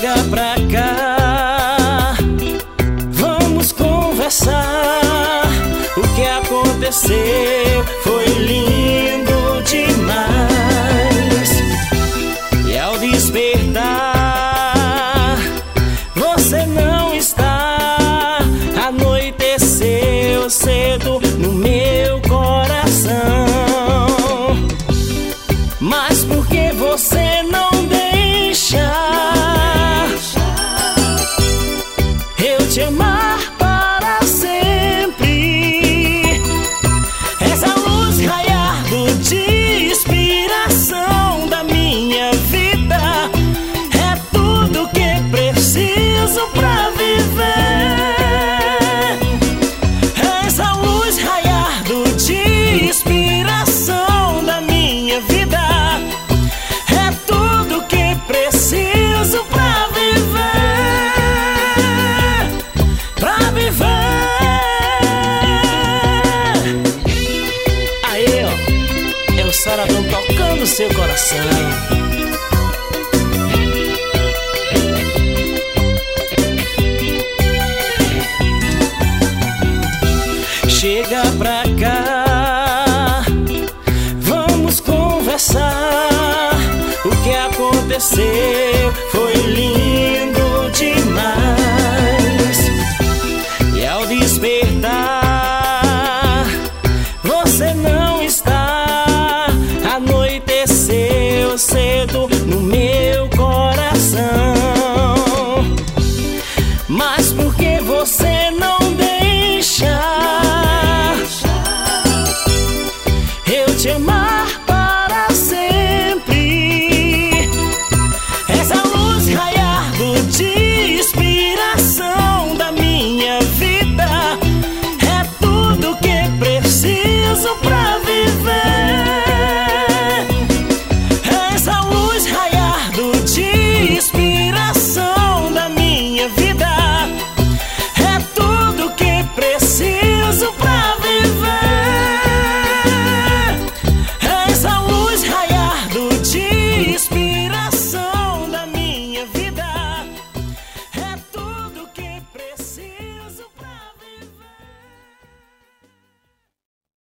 chega pra cá, vamos conversar. O que aconteceu foi lindo demais. E ao despertar, você não está. Anoiteceu cedo no meu coração. Mas por que você não deixa eu te amar para sempre? Essa luz raiando de inspiração da minha vida é tudo que preciso pra viver. Essa luz raiando de inspiração da minha vida é tudo que preciso pra viver. Pra viver. Aí, ó, é o Saradão tocando seu coração.